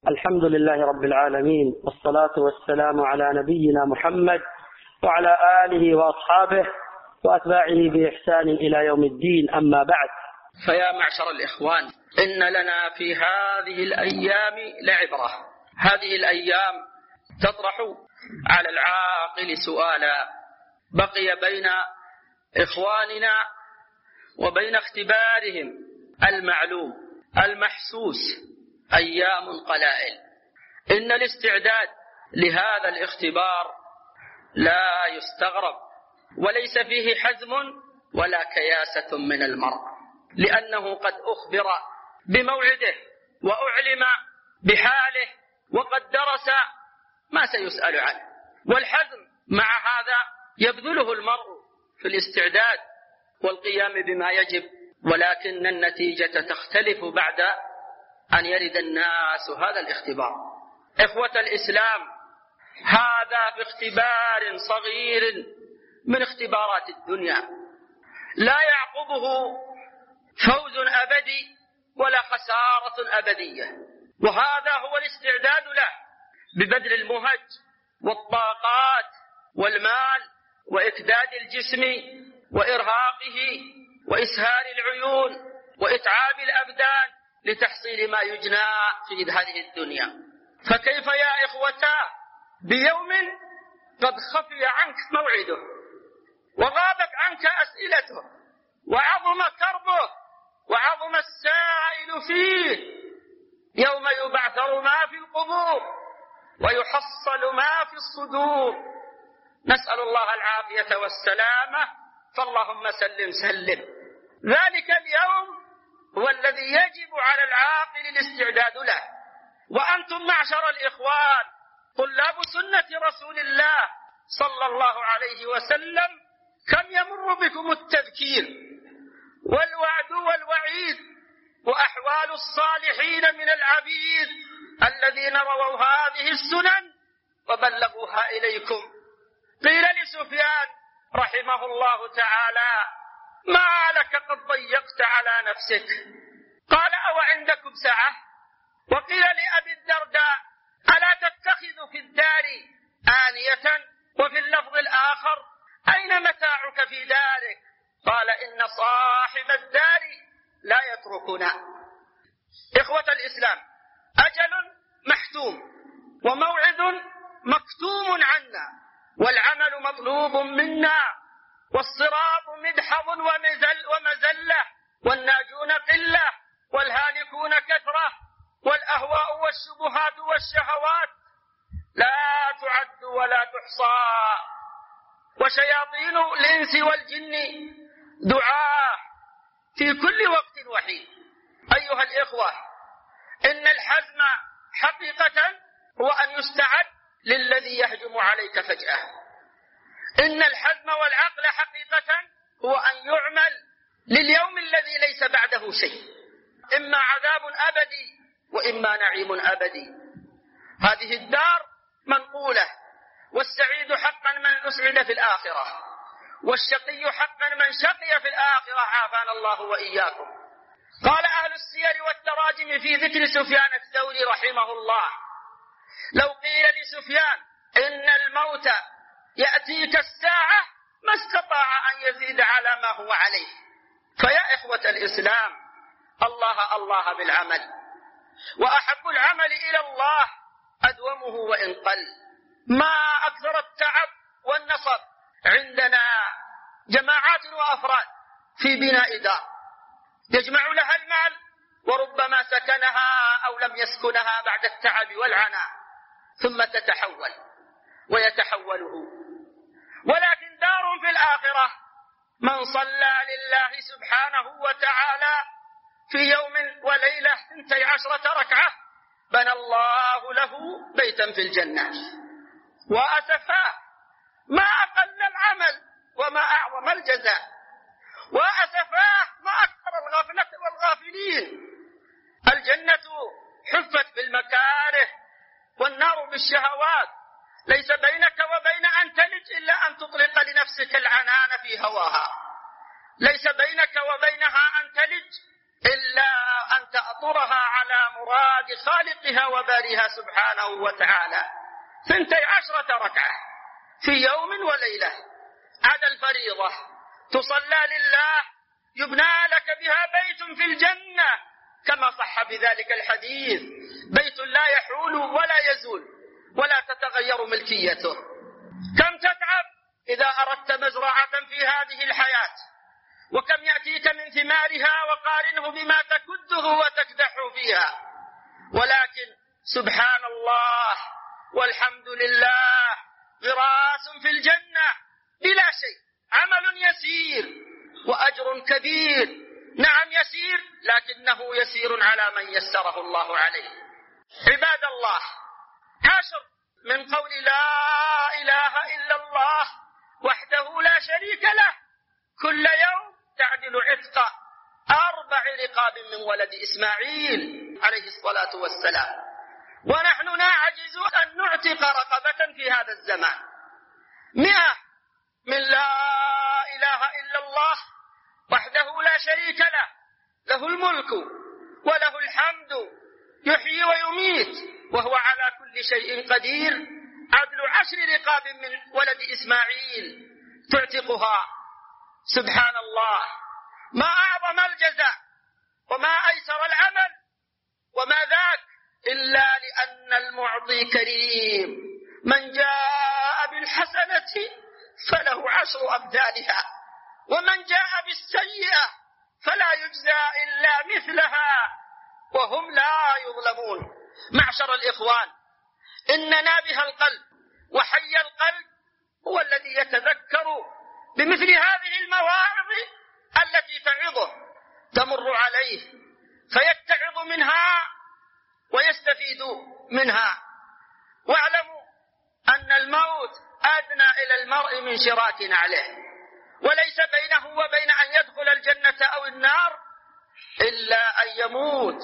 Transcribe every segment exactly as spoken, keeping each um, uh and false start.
الحمد لله رب العالمين، والصلاة والسلام على نبينا محمد وعلى آله وأصحابه وأتباعه بإحسان إلى يوم الدين، أما بعد. فيا معشر الإخوان، إن لنا في هذه الأيام لعبرة. هذه الأيام تطرح على العاقل سؤالا بقي بين إخواننا وبين اختبارهم المعلوم المحسوس أيام قلائل. إن الاستعداد لهذا الاختبار لا يستغرب، وليس فيه حزم ولا كياسة من المرء، لأنه قد أخبر بموعده وأعلم بحاله وقد درس ما سيسأل عنه. والحزم مع هذا يبذله المرء في الاستعداد والقيام بما يجب، ولكن النتيجة تختلف بعد أن يرد الناس هذا الاختبار. إخوة الإسلام، هذا في اختبار صغير من اختبارات الدنيا، لا يعقبه فوز أبدي ولا خسارة أبدية، وهذا هو الاستعداد له ببذل المهج والطاقات والمال وإكداد الجسم وإرهاقه وإسهال العيون وإتعاب الأبدان لتحصيل ما يجنى في هذه الدنيا. فكيف يا إخوتا بيوم قد خفي عنك موعده وغابت عنك أسئلته وعظم كربه وعظم السائل فيه، يوم يبعثر ما في القبور ويحصل ما في الصدور. نسأل الله العافية والسلامة، فاللهم سلم سلم. ذلك اليوم هو الذي يجب على العاقل الاستعداد له. وأنتم معشر الإخوان طلاب سنة رسول الله صلى الله عليه وسلم، كم يمر بكم التذكير والوعد والوعيد وأحوال الصالحين من العبيد الذين رووا هذه السنن وبلغوها إليكم. قيل لسفيان رحمه الله تعالى: ما لك قد ضيقت على نفسك؟ قال: أو عندكم سعة؟ وقيل لأبي الدرداء: ألا تتخذ في الدار آنية؟ وفي اللفظ الآخر: أين متاعك في دارك؟ قال: إن صاحب الدار لا يتركنا. إخوة الإسلام، أجل محتوم وموعد مكتوم عنا، والعمل مطلوب منا، والصراط مدحض ومزل ومزلة، والناجون قلة والهالكون كثرة، والأهواء والشبهات والشهوات لا تعد ولا تحصى، وشياطين الإنس والجن دعاة في كل وقت وحين. أيها الإخوة، إن الحزم حقيقة هو أن يستعد للذي يهجم عليك فجأة. إن الحزم والعقل حقيقة هو أن يعمل لليوم الذي ليس بعده شيء، إما عذاب أبدي وإما نعيم أبدي. هذه الدار منقولة، والسعيد حقا من أسعد في الآخرة، والشقي حقا من شقي في الآخرة، عافانا الله وإياكم. قال أهل السير والتراجم في ذكر سفيان الثوري رحمه الله: لو قيل لسفيان إن الموت يأتيك الساعة ما استطاع أن يزيد على ما هو عليه. فيا إخوة الإسلام، الله الله بالعمل، وأحب العمل إلى الله أدومه وإن قل. ما أكثر التعب والنصب. عندنا جماعات وأفراد في بناء دار يجمع لها المال، وربما سكنها أو لم يسكنها بعد التعب والعناء، ثم تتحول ويتحوله. ولكن دار في الآخرة من صلى لله سبحانه وتعالى في يوم وليلة اثنتي عشرة ركعة بنى الله له بيتا في الجنة. وأسفاه، ما أقل العمل وما أعظم الجزاء، وأسفاه ما أكثر الغفلة والغافلين. الجنة حفت بالمكاره والنار بالشهوات، ليس بينك وبين أن تلج إلا أن تطلق لنفسك العنان في هواها، ليس بينك وبينها أن تلج إلا أن تفطرها على مراد خالقها وباريها سبحانه وتعالى. ثنتي عشرة ركعة في يوم وليلة عدا الفريضة تصلى لله يبنى لك بها بيت في الجنة، كما صح بذلك الحديث: بيت لا يحول ولا يزول ولا تتغير ملكيته. كم تتعب إذا أردت مزرعة في هذه الحياة، وكم يأتيك من ثمارها، وقارنه بما تكده وتكدح فيها. ولكن سبحان الله والحمد لله، غراس في الجنة بلا شيء، عمل يسير وأجر كبير. نعم يسير، لكنه يسير على من يسره الله عليه. عباد الله، عشر من قول لا إله إلا الله وحده لا شريك له كل يوم تعدل عتق أربع رقاب من ولد إسماعيل عليه الصلاة والسلام، ونحن نعجز أن نعتق رقبة في هذا الزمان. مئة من لا إله إلا الله وحده لا شريك له، له الملك وله الحمد، يحيي ويميت وهو على كل شيء قدير، عدل عشر رقاب من ولد إسماعيل تعتقها. سبحان الله، ما أعظم الجزاء وما أيسر العمل، وما ذاك إلا لأن المعطي كريم. من جاء بالحسنة فله عشر أمثالها، ومن جاء بالسيئة فلا يجزى إلا مثلها وهم لا يظلمون. معشر الإخوان، إن نابه القلب وحي القلب هو الذي يتذكر بمثل هذه المواعظ التي تعظه تمر عليه فيتعظ منها ويستفيد منها. واعلموا أن الموت أدنى إلى المرء من شراك عليه، وليس بينه وبين أن يدخل الجنة أو النار إلا أن يموت.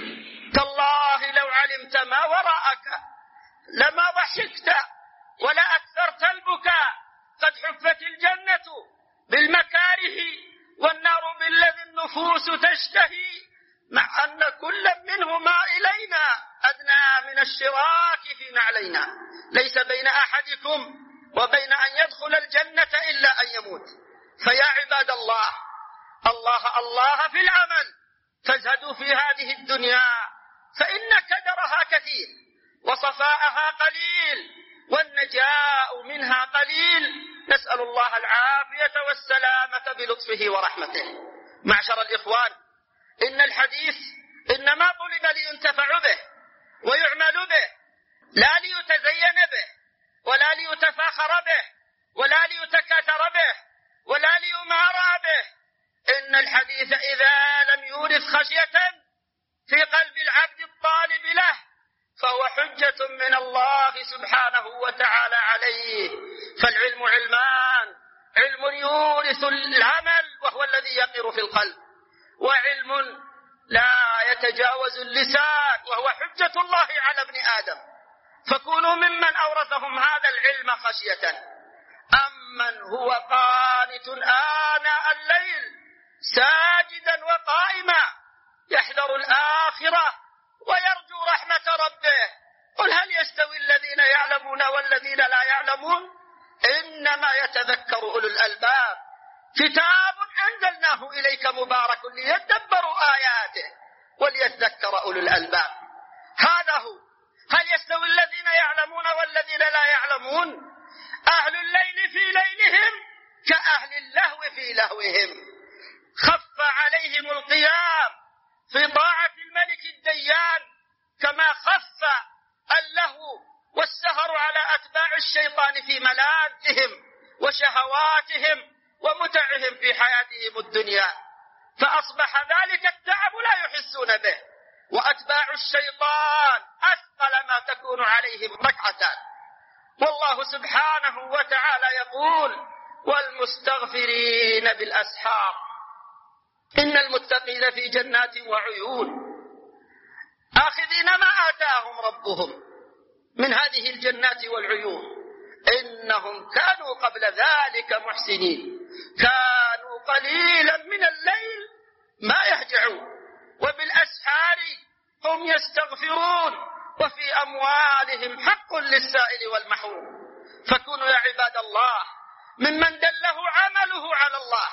تالله لو علمت ما وراءك لما ضحكت ولا أكثرت البكاء. قد حفت الجنة بالمكاره والنار بالذي النفوس تشتهي، مع أن كل منهما إلينا أدنى من الشراك في نعلينا. ليس بين أحدكم وبين أن يدخل الجنة إلا أن يموت. فيا عباد الله، الله الله في العمل، فازهدوا في هذه الدنيا فإن كدرها كثير وصفاءها قليل والنجاء منها قليل. نسأل الله العافية والسلامة بلطفه ورحمته. معشر الإخوان، إن الحديث إنما طلب لينتفع به ويعمل به، لا ليتزين به ولا ليتفاخر به ولا ليتكاثر به ولا ليمارى به. إن الحديث إذا لم يورث خشية في قلب العبد الطالب له فهو حجة من الله سبحانه وتعالى عليه. فالعلم علمان: علم يورث العمل وهو الذي يقر في القلب، وعلم لا يتجاوز اللسان وهو حجة الله على ابن آدم. فكونوا ممن أورثهم هذا العلم خشية، أمن هو قانت آناء الليل ساجدا وقائما يحذر الآخرة ويرجو رحمة ربه. قل هل يستوي الذين يعلمون والذين لا يعلمون؟ إنما يتذكر أولو الألباب. كتاب أنزلناه إليك مبارك ليدبروا آياته وليذكر أولو الألباب. هذا هو. هل يستوي الذين يعلمون والذين لا يعلمون؟ أهل الليل في ليلهم كأهل اللهو في لهوهم. خف عليهم القيام في طاعة الملك الديان كما خف اللهو والسهر على أتباع الشيطان في ملاذهم وشهواتهم ومتعهم في حياتهم الدنيا، فأصبح ذلك التعب لا يحسون به. وأتباع الشيطان أثقل ما تكون عليهم ركعتان. والله سبحانه وتعالى يقول: والمستغفرين بالأسحار. إن المتقين في جنات وعيون آخذين ما آتاهم ربهم من هذه الجنات والعيون، إنهم كانوا قبل ذلك محسنين، كانوا قليلا من الليل ما يهجعون وبالأسحار هم يستغفرون وفي أموالهم حق للسائل والمحروم. فكونوا يا عباد الله ممن دله عمله على الله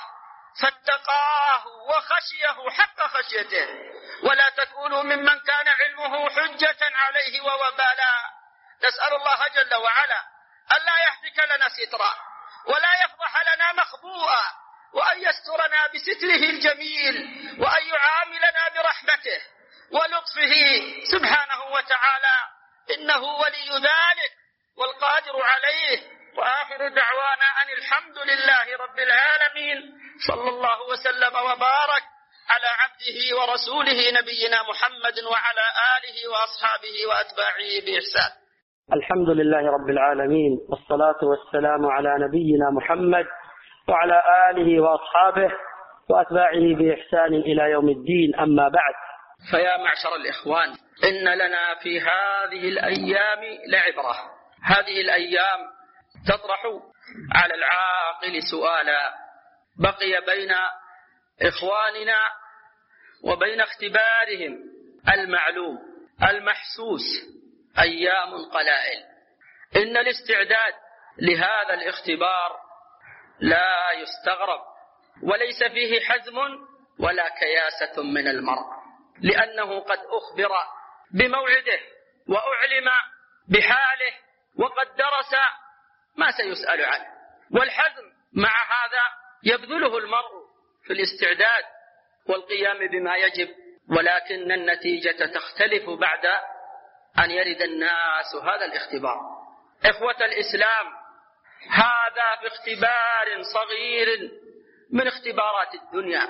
فاتقاه وخشيه حق خشيته، ولا تكونوا ممن كان علمه حجة عليه ووبالا. نسأل الله جل وعلا ألا يهتك لنا سترا ولا يفضح لنا مخبوءا، وأن يسترنا بستره الجميل، وأن يعاملنا برحمته ولطفه سبحانه وتعالى، إنه ولي ذلك والقادر عليه. وآخر دعوانا أن الحمد لله رب العالمين، صلى الله وسلم وبارك على عبده ورسوله نبينا محمد وعلى آله وأصحابه وأتباعه بإحسان. الحمد لله رب العالمين، والصلاة والسلام على نبينا محمد وعلى آله وأصحابه وأتباعه بإحسان إلى يوم الدين، أما بعد. فيا معشر الإخوان، إن لنا في هذه الأيام لعبرة. هذه الأيام تطرح على العاقل سؤالا بقي بين إخواننا وبين اختبارهم المعلوم المحسوس أيام قلائل. إن الاستعداد لهذا الاختبار لا يستغرب، وليس فيه حزم ولا كياسة من المرء، لأنه قد أخبر بموعده وأعلم بحاله وقد درس ما سيسأل عنه. والحزم مع هذا يبذله المرء في الاستعداد والقيام بما يجب، ولكن النتيجة تختلف بعد أن يرد الناس هذا الاختبار. إخوة الإسلام، هذا في اختبار صغير من اختبارات الدنيا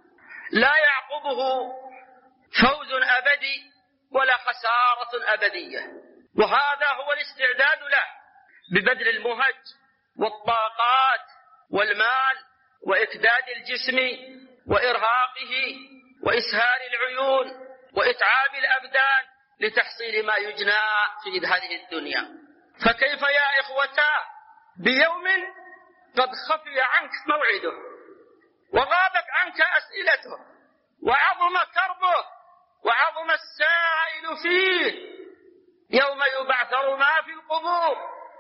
لا يعقبه فوز أبدي ولا خسارة أبدية، وهذا هو الاستعداد له ببذل المهج والطاقات والمال وإكداد الجسم وإرهاقه وإسهال العيون وإتعاب الأبدان لتحصيل ما يجنى في هذه الدنيا. فكيف يا إخوتاه بيوم قد خفي عنك موعده وغابت عنك أسئلته وعظم كربه وعظم السائل فيه، يوم يبعثر ما في القبور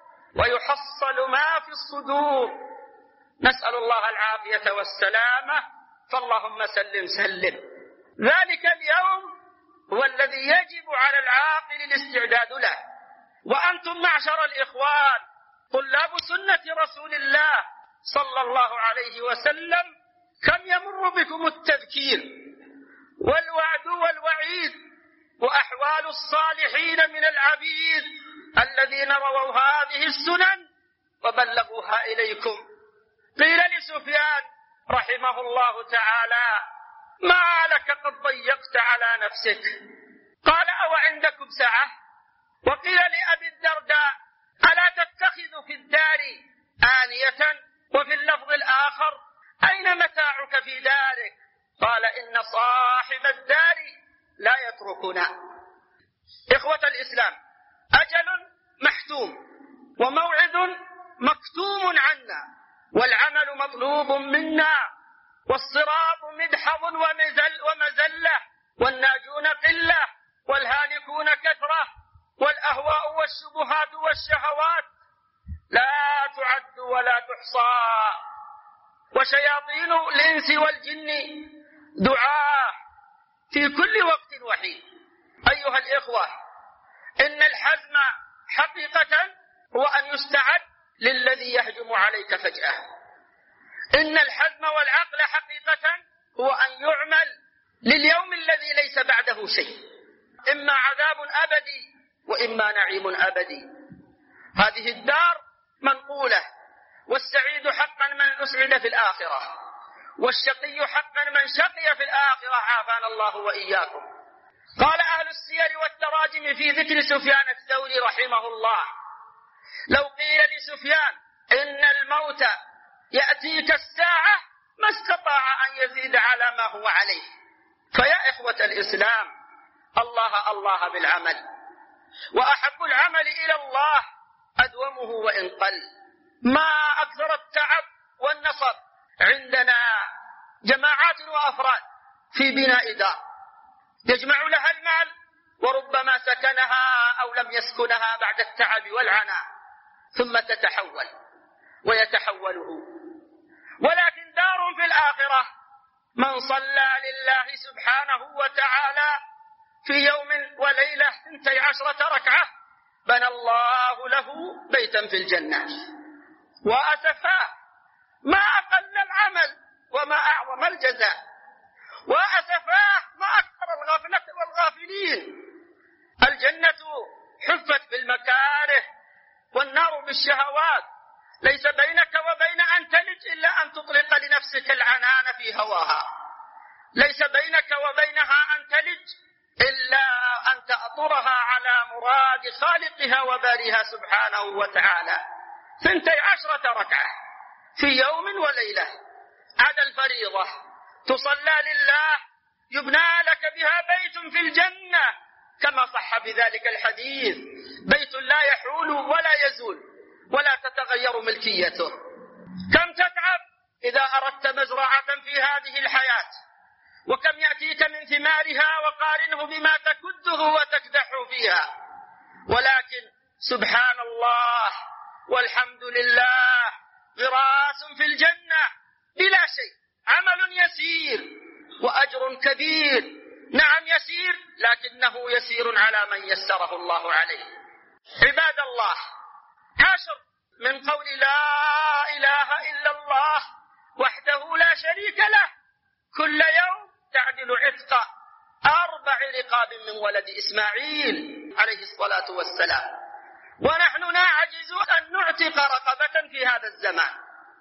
ويحصل ما في الصدور. نسأل الله العافية والسلامة، فاللهم سلم سلم. ذلك اليوم هو الذي يجب على العاقل الاستعداد له. وأنتم معشر الإخوان طلاب سنة رسول الله صلى الله عليه وسلم، كم يمر بكم التذكير والوعد والوعيد وأحوال الصالحين من العبيد الذين رووا هذه السنن وبلغوها إليكم. قيل لسفيان رحمه الله تعالى: ما لك قد ضيقت على نفسك؟ قال: أو عندكم سعة؟ وقيل لأبي الدرداء: ألا تتخذ في الدار آنية؟ وفي اللفظ الآخر: أين متاعك في دارك؟ قال: إن صاحب الدار لا يتركنا. إخوة الإسلام، أجل محتوم وموعد مكتوم عنا، والعمل مطلوب منا، والصراط مدحض ومزل ومزلة، والناجون قلة والهالكون كثرة، والأهواء والشبهات والشهوات لا تعد ولا تحصى، وشياطين الإنس والجن دعاة في كل وقت وحين. أيها الإخوة، إن الحزم حقيقة هو أن يستعد للذي يهجم عليك فجأة. إن الحزم والعقل حقيقة هو أن يعمل لليوم الذي ليس بعده شيء، إما عذاب أبدي وإما نعيم أبدي. هذه الدار منقولة، والسعيد حقا من أسعد في الآخرة، والشقي حقا من شقي في الآخرة، عافانا الله وإياكم. قال أهل السير والتراجم في ذكر سفيان الثوري رحمه الله: لو قيل لسفيان إن الموت يأتيك الساعة ما استطاع أن يزيد على ما هو عليه. فيا إخوة الإسلام، الله الله بالعمل، وأحب العمل إلى الله أدومه وإن قل. ما أكثر التعب والنصب عندنا جماعات وأفراد في بناء دار، يجمع لها المال وربما سكنها أو لم يسكنها بعد التعب والعناء، ثم تتحول ويتحول هو. ولكن دار في الآخرة من صلى لله سبحانه وتعالى في يوم وليلة اثنتي عشرة ركعة بنى الله له بيتا في الجنة. وأسفاه، ما أقل العمل وما أعظم الجزاء، وأسفاه ما أكثر الغفلة والغافلين. الجنة حفت بالمكاره والنار بالشهوات، ليس بينك وبين أن تلج إلا أن تطلق لنفسك العنان في هواها، ليس بينك وبينها أن تلج إلا أن تأطرها على مراد خالقها وباريها سبحانه وتعالى. ثنتي عشرة ركعة في يوم وليلة عدا الفريضة تصلى لله يبنى لك بها بيت في الجنة، كما صح بذلك الحديث: بيت لا يحول ولا يزول ولا تتغير ملكيته. كم تتعب إذا أردت مزرعة في هذه الحياة، وكم يأتيك من ثمارها، وقارنه بما تكده وتكدح فيها. ولكن سبحان الله والحمد لله، غراس في الجنة بلا شيء، عمل يسير وأجر كبير. نعم يسير، لكنه يسير على من يسره الله عليه. عباد الله، عشر من قول لا إله إلا الله وحده لا شريك له كل يوم تعدل عتق أربع رقاب من ولد إسماعيل عليه الصلاة والسلام. ونحن نعجز أن نعتق رقبة في هذا الزمان.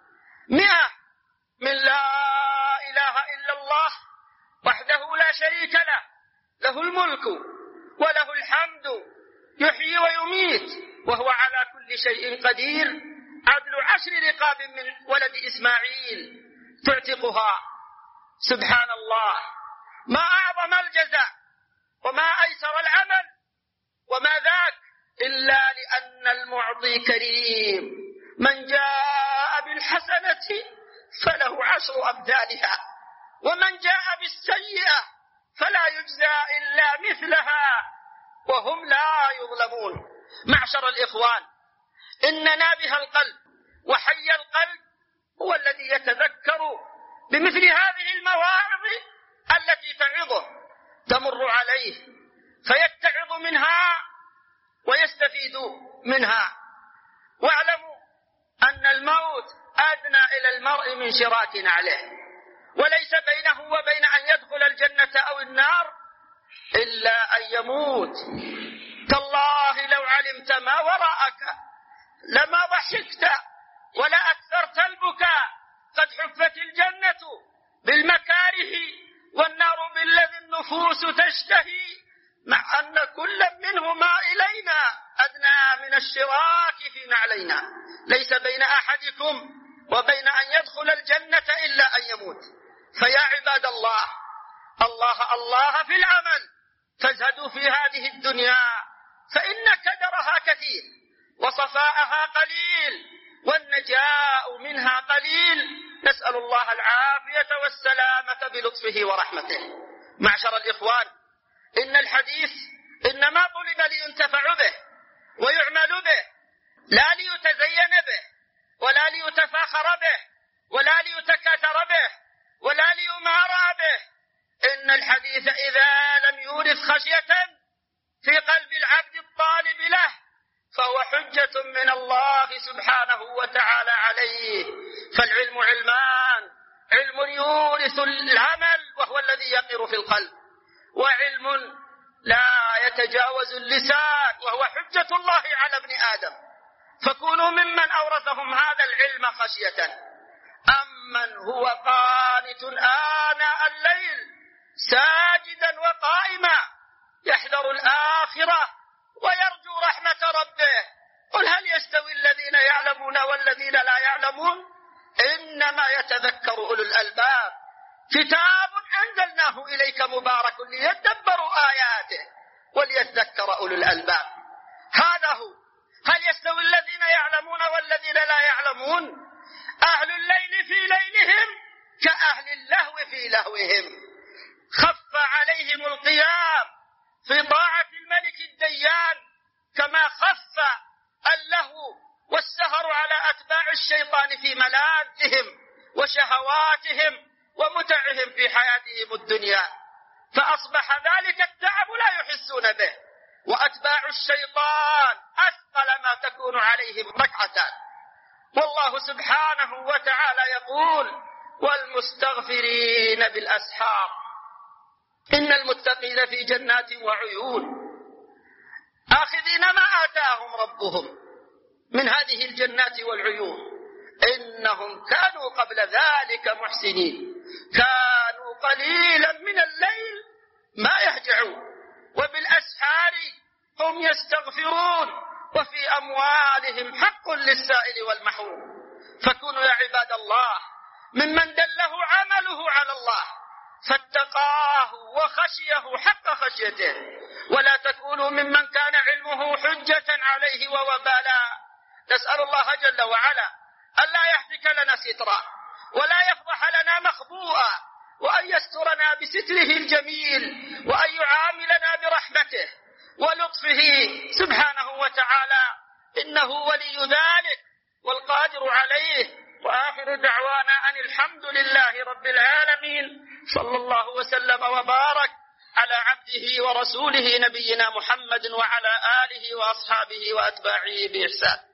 مئة من لا إله إلا الله وحده لا شريك له، له الملك وله الحمد، يحيي ويميت وهو على كل شيء قدير. عدل عشر رقاب من ولد إسماعيل تعتقها. سبحان الله، ما أعظم الجزاء وما أيسر العمل، وما ذاك إلا لأن المعطي كريم. من جاء بالحسنة فله عشر أمثالها، ومن جاء بالسيئة فلا يجزى إلا مثلها وهم لا يظلمون. معشر الإخوان، إن نابه القلب وحي القلب هو الذي يتذكر بمثل هذه المواعظ التي تعظه، تمر عليه فيتعظ منها ويستفيد منها. واعلموا أن الموت أدنى إلى المرء من شراك عليه، وليس بينه وبين أن يدخل الجنة أو النار إلا أن يموت. تالله لو علمت ما وراءك لما ضحكت ولا أكثرت البكاء. قد حفت الجنة بالمكاره والنار بالذي النفوس تشتهي، مع أن كل منهما إلينا أدنى من الشراك في نعلينا. ليس بين أحدكم وبين أن يدخل الجنة إلا أن يموت. فيا عباد الله، الله الله في العمل، فازهدوا في هذه الدنيا فإن كدرها كثير وصفاءها قليل والنجاء منها قليل. نسأل الله العافية والسلامة بلطفه ورحمته. معشر الإخوان، إن الحديث إنما طلب لينتفع به ويعمل به، لا ليتزين به ولا ليتفاخر به ولا ليتكاثر به ولا ليمارى به. إن الحديث إذا لم يورث خشية في قلب العبد الطالب له فهو حجة من الله سبحانه وتعالى عليه. فالعلم علمان: علم يورث العمل وهو الذي يقر في القلب، وعلم لا يتجاوز اللسان وهو حجة الله على ابن آدم. فكونوا ممن أورثهم هذا العلم خشية. أمن هو قانت آناء الليل ساجدا وقائما يحذر الآخرة ويرجو رحمة ربه. قل هل يستوي الذين يعلمون والذين لا يعلمون؟ إنما يتذكر أولو الألباب. كتاب أنزلناه إليك مبارك ليدبروا آياته وليذكر أولو الألباب. هذا هو. هل يستوي الذين يعلمون والذين لا يعلمون؟ أهل الليل في ليلهم كأهل اللهو في لهوهم. خف عليهم القيام في طاعة الملك الديان كما خف اللهو والسهر على أتباع الشيطان في ملاذهم وشهواتهم ومتعهم في حياتهم الدنيا، فأصبح ذلك التعب لا يحسون به، وأتباع الشيطان أثقل ما تكون عليهم ركعتان. والله سبحانه وتعالى يقول: والمستغفرين بالأسحار إن المتقين في جنات وعيون آخذين ما آتاهم ربهم من هذه الجنات والعيون إنهم كانوا قبل ذلك محسنين، كانوا قليلا من الليل ما يهجعون وبالأسحار هم يستغفرون وفي أموالهم حق للسائل والمحروم. فكونوا يا عباد الله ممن دله عمله على الله فاتقاه وخشيه حق خشيته، ولا تكونوا ممن كان علمه حجة عليه ووبالا. نسأل الله جل وعلا ألا يهتك لنا سترا ولا يفضح لنا مخبوءا، وأن يسترنا بستره الجميل، وأن يعاملنا برحمته ولطفه سبحانه وتعالى، إنه ولي ذلك والقادر عليه. وآخر دعوانا أن الحمد لله رب العالمين، صلى الله وسلم وبارك على عبده ورسوله نبينا محمد وعلى آله وأصحابه وأتباعه بإحسان.